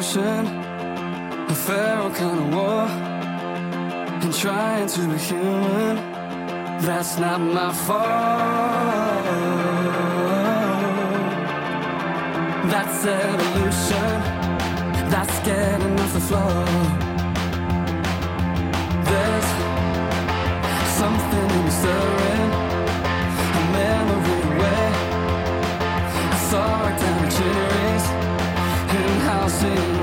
evolution, a feral kind of war, and trying to be human. That's not my fault. That's evolution. That's getting off the floor. There's something in me stirring, a memory where I saw it down the cherries in housing.